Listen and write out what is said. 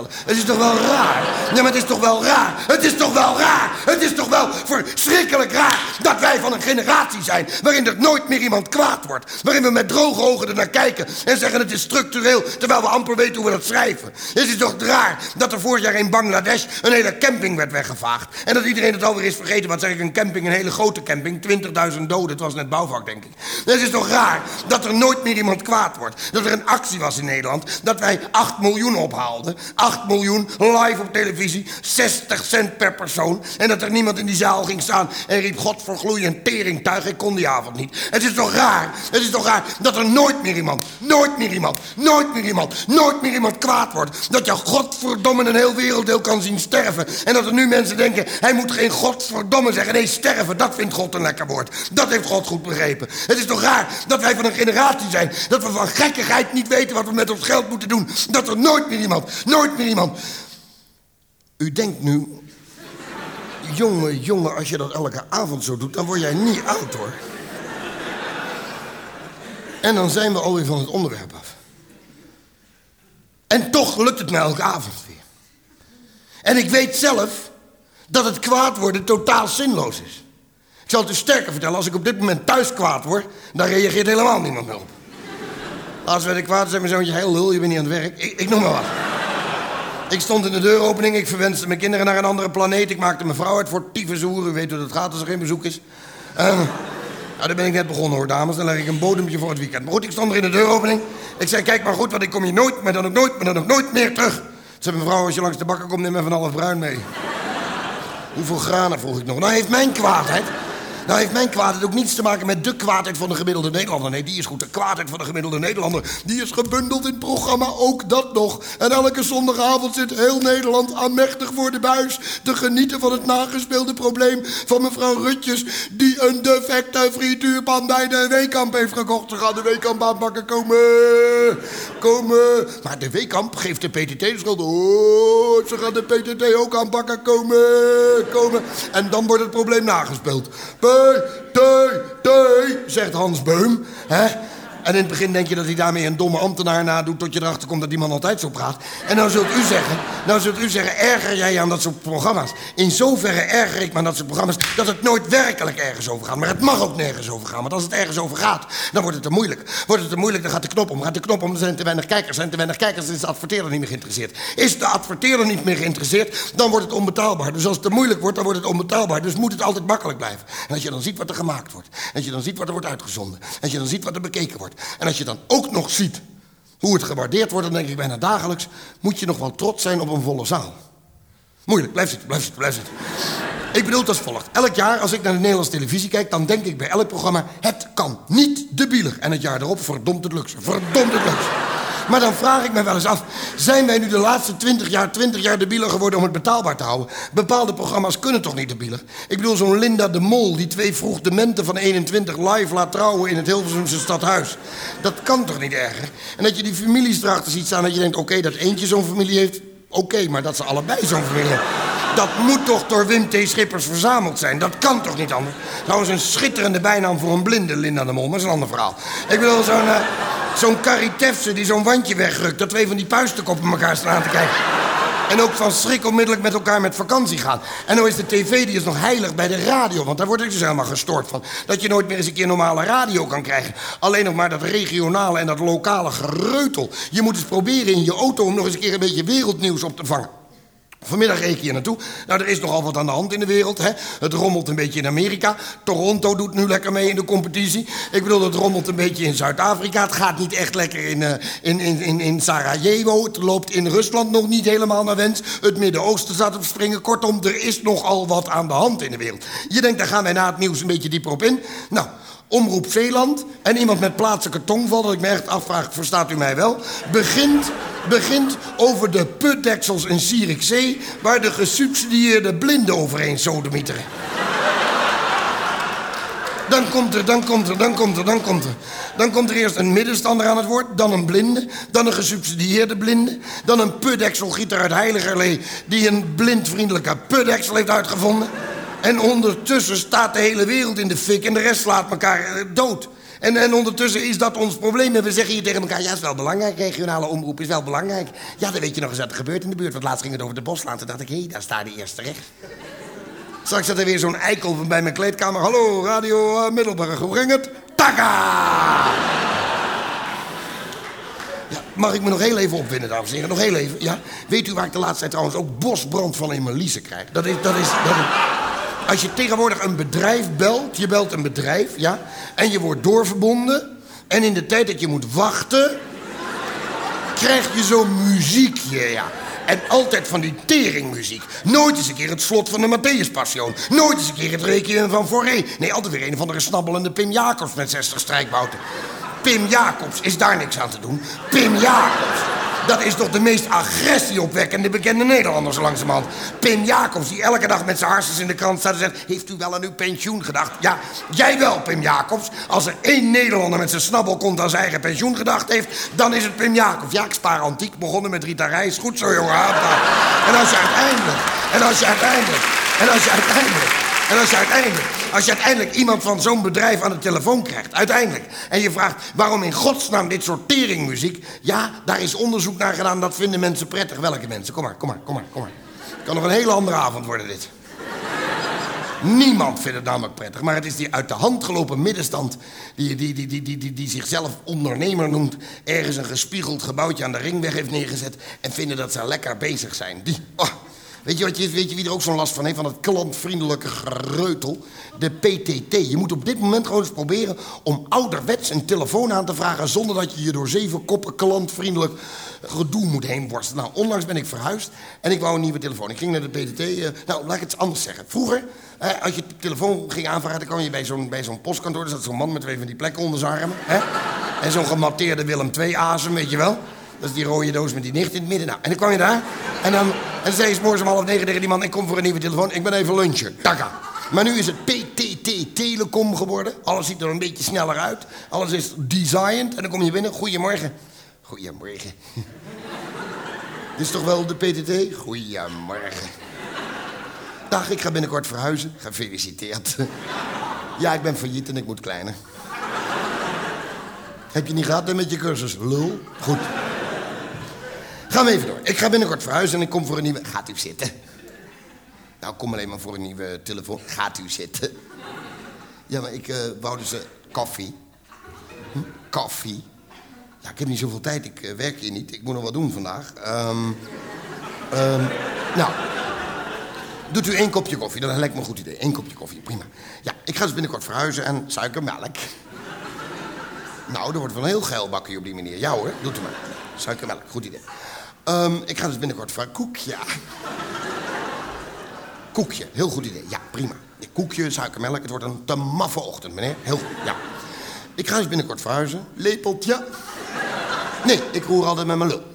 Het is toch wel raar? Ja, maar het is toch wel raar? Het is toch wel raar? Het is toch wel verschrikkelijk raar dat wij van een generatie zijn waarin er nooit meer iemand kwaad wordt. Waarin we met droge ogen er naar kijken en zeggen het is structureel, terwijl we amper weten hoe we dat schrijven. Het is toch raar dat er vorig jaar in Bangladesh een hele camping werd weggevaagd. En dat iedereen het alweer is vergeten. Wat zeg ik, een camping, een hele grote camping. 20.000 doden, het was net bouwvak, denk ik. Het is toch raar dat er nooit meer iemand kwaad wordt. Dat er een actie was in Nederland, dat wij 8 miljoen ophaalden. 8 miljoen, live op televisie, 60 cent per persoon. En dat er niemand in die zaal ging staan en riep godvergloeiend teringtuig. Ik kon die avond niet. Het is toch raar dat er nooit meer iemand kwaad wordt. Dat je godverdomme een heel werelddeel kan zien sterven. En dat er nu mensen denken, hij moet geen godverdomme zeggen. Nee, sterven, dat vindt God een lekker woord. Dat heeft God goed begrepen. Het is toch raar dat wij van een generatie zijn, dat we van gekkigheid niet weten wat we met ons geld moeten doen. Dat er nooit meer iemand... U denkt nu, jongen, als je dat elke avond zo doet, dan word jij niet oud, hoor. En dan zijn we alweer van het onderwerp af. En toch lukt het me elke avond weer. En ik weet zelf dat het kwaad worden totaal zinloos is. Ik zal het u sterker vertellen, als ik op dit moment thuis kwaad word, dan reageert helemaal niemand meer op. Als werd ik kwaad, zei mijn zoontje, heel lul, je bent niet aan het werk. Ik noem maar wat. Ik stond in de deuropening, ik verwenste mijn kinderen naar een andere planeet. Ik maakte mijn vrouw uit voor tyfushoer. U weet hoe dat gaat als er geen bezoek is. Nou, daar ben ik net begonnen, hoor, dames. Dan leg ik een bodempje voor het weekend. Maar goed, ik stond er in de deuropening. Ik zei, kijk maar goed, want ik kom hier nooit, maar dan ook nooit meer terug. Zei mijn vrouw, als je langs de bakker komt, neem even een half bruin mee. Hoeveel granen, vroeg ik nog. Nou heeft mijn kwaadheid ook niets te maken met de kwaadheid van de gemiddelde Nederlander. Nee, die is goed. De kwaadheid van de gemiddelde Nederlander, die is gebundeld in het programma, ook dat nog. En elke zondagavond zit heel Nederland aanmächtig voor de buis te genieten van het nagespeelde probleem van mevrouw Rutjes, die een defecte frituurpan bij de Weekamp heeft gekocht. Ze gaan de Weekamp aanpakken, komen. Maar de Weekamp geeft de PTT de schuld. Oh, ze gaan de PTT ook aanpakken, komen. En dan wordt het probleem nagespeeld. Zegt Hans Beum. Hè? En in het begin denk je dat hij daarmee een domme ambtenaar nadoet, tot je erachter komt dat die man altijd zo praat. En dan zult u zeggen, erger jij je aan dat soort programma's? In zoverre erger ik me aan dat soort programma's dat het nooit werkelijk ergens over gaat. Maar het mag ook nergens over gaan, want als het ergens over gaat, dan wordt het te moeilijk. Dan gaat de knop om, dan zijn er te weinig kijkers. Dan is de adverteerder niet meer geïnteresseerd. Is de adverteerder niet meer geïnteresseerd, dan wordt het onbetaalbaar. Dus als het te moeilijk wordt, dan wordt het onbetaalbaar. Dus moet het altijd makkelijk blijven. En als je dan ziet wat er gemaakt wordt, en als je dan ziet wat er wordt uitgezonden, en als je dan ziet wat er bekeken wordt, en als je dan ook nog ziet hoe het gewaardeerd wordt, dan denk ik bijna dagelijks, moet je nog wel trots zijn op een volle zaal. Moeilijk, blijf zitten. Ik bedoel het als volgt. Elk jaar als ik naar de Nederlandse televisie kijk, dan denk ik bij elk programma, het kan niet debieler. En het jaar erop, verdomd het luxe. Maar dan vraag ik me wel eens af, zijn wij nu de laatste 20 jaar debieler geworden om het betaalbaar te houden? Bepaalde programma's kunnen toch niet debieler? Ik bedoel, zo'n Linda de Mol die 2 vroeg dementen van 21 live laat trouwen in het Hilversumse stadhuis. Dat kan toch niet erger? En dat je die families erachter ziet staan, dat je denkt, oké, dat eentje zo'n familie heeft, oké, maar dat ze allebei zo'n familie hebben. Dat moet toch door Wim T. Schippers verzameld zijn? Dat kan toch niet anders? Trouwens, een schitterende bijnaam voor een blinde Linda de Mol, maar dat is een ander verhaal. Ik bedoel, zo'n Carrie Tefse die zo'n wandje wegrukt, dat 2 van die puistenkoppen elkaar staan aan te kijken. En ook van schrik onmiddellijk met elkaar met vakantie gaan. En nou is de tv, die is nog heilig bij de radio, want daar word ik dus helemaal gestoord van. Dat je nooit meer eens een keer normale radio kan krijgen. Alleen nog maar dat regionale en dat lokale gereutel. Je moet eens proberen in je auto om nog eens een keer een beetje wereldnieuws op te vangen. Vanmiddag reed ik hier naartoe. Nou, er is nogal wat aan de hand in de wereld, hè. Het rommelt een beetje in Amerika. Toronto doet nu lekker mee in de competitie. Ik bedoel, het rommelt een beetje in Zuid-Afrika. Het gaat niet echt lekker in Sarajevo. Het loopt in Rusland nog niet helemaal naar wens. Het Midden-Oosten staat op springen. Kortom, er is nogal wat aan de hand in de wereld. Je denkt, daar gaan wij na het nieuws een beetje dieper op in. Nou, Omroep Zeeland en iemand met plaatselijke tongval, dat ik me echt afvraag, verstaat u mij wel, begint over de putdeksels in Zierikzee, waar de gesubsidieerde blinden overheen sodemieteren. Dan komt er eerst een middenstander aan het woord, dan een blinde, dan een gesubsidieerde blinde, dan een putdekselgieter uit Heiligerlee die een blindvriendelijke putdeksel heeft uitgevonden. En ondertussen staat de hele wereld in de fik en de rest slaat elkaar dood. En ondertussen is dat ons probleem. En we zeggen hier tegen elkaar, ja, is wel belangrijk. Regionale omroep is wel belangrijk. Ja, dan weet je nog eens wat er gebeurt in de buurt. Want laatst ging het over de Boslaan. Toen dacht ik, hé, daar staat de eerste recht. Straks zat er weer zo'n eikel bij mijn kleedkamer. Hallo, Radio Middelburg, hoe ging het? Taka! Ja, mag ik me nog heel even opwinden, dames en heren? Nog heel even, ja? Weet u waar ik de laatste tijd trouwens ook bosbrand van in mijn liezen krijg? Dat is... Als je tegenwoordig een bedrijf belt, je belt een bedrijf, ja? En je wordt doorverbonden. En in de tijd dat je moet wachten, krijg je zo'n muziekje, ja. En altijd van die teringmuziek. Nooit eens een keer het slot van de Matthäus-passion. Nooit eens een keer het Requiem van Fauré. Nee, altijd weer een van de snabbelende Pim Jacobs met 60 strijkbouten. Pim Jacobs, is daar niks aan te doen? Pim Jacobs, dat is toch de meest agressieopwekkende bekende Nederlander zo langzamerhand. Pim Jacobs, die elke dag met zijn hartjes in de krant staat en zegt... Heeft u wel aan uw pensioen gedacht? Ja, jij wel, Pim Jacobs. Als er één Nederlander met zijn snabbelkont aan zijn eigen pensioen gedacht heeft... dan is het Pim Jacobs. Ja, ik spaar antiek, begonnen met Rita Reis. Goed zo, jongen. En als je uiteindelijk iemand van zo'n bedrijf aan de telefoon krijgt, uiteindelijk, en je vraagt waarom in godsnaam dit soort teringmuziek, ja, daar is onderzoek naar gedaan, dat vinden mensen prettig. Welke mensen? Kom maar. Het kan nog een hele andere avond worden, dit. Niemand vindt het namelijk prettig, maar het is die uit de hand gelopen middenstand die zichzelf ondernemer noemt, ergens een gespiegeld gebouwtje aan de Ringweg heeft neergezet en vinden dat ze lekker bezig zijn. Weet je wie er ook zo'n last van heeft? Van het klantvriendelijke gereutel? De PTT. Je moet op dit moment gewoon eens proberen om ouderwets een telefoon aan te vragen zonder dat je je door 7 koppen klantvriendelijk gedoe moet heen worstelen. Nou, onlangs ben ik verhuisd en ik wou een nieuwe telefoon. Ik ging naar de PTT. Nou, laat ik het anders zeggen. Vroeger, als je de telefoon ging aanvragen, dan kwam je bij zo'n postkantoor. Er zat zo'n man met 2 van die plekken onder zijn armen. En zo'n gematteerde Willem II-asem, weet je wel. Dat is die rode doos met die nicht in het midden. Nou, en dan kwam je daar. En dan zei je 's morgens om 8:30 tegen die man... Ik kom voor een nieuwe telefoon. Ik ben even lunchen. Taka. Maar nu is het PTT Telecom geworden. Alles ziet er een beetje sneller uit. Alles is designed. En dan kom je binnen. Goedemorgen. Goedemorgen. Dit is toch wel de PTT? Goedemorgen. Dag, ik ga binnenkort verhuizen. Gefeliciteerd. Ja, ik ben failliet en ik moet kleiner. Heb je niet gehad met je cursus? Lul. Goed. Gaan we even door. Ik ga binnenkort verhuizen en ik kom voor een nieuwe... Gaat u zitten. Nou, kom alleen maar voor een nieuwe telefoon. Gaat u zitten. Ja, maar ik wou dus koffie. Koffie. Ja, ik heb niet zoveel tijd. Ik werk hier niet. Ik moet nog wat doen vandaag. Nou. Doet u 1 kopje koffie. Dat lijkt me een goed idee. 1 kopje koffie. Prima. Ja, ik ga dus binnenkort verhuizen en suikermelk. Nou, er wordt wel een heel geil bakkie op die manier. Ja hoor, doet u maar. Suikermelk, goed idee. Ik ga dus binnenkort voor koekje. Koekje, heel goed idee. Ja, prima. Koekje, suikermelk, het wordt een te maffe ochtend, meneer. Heel goed, ja. Ik ga dus binnenkort verhuizen. Lepeltje. Nee, ik roer altijd met mijn lul.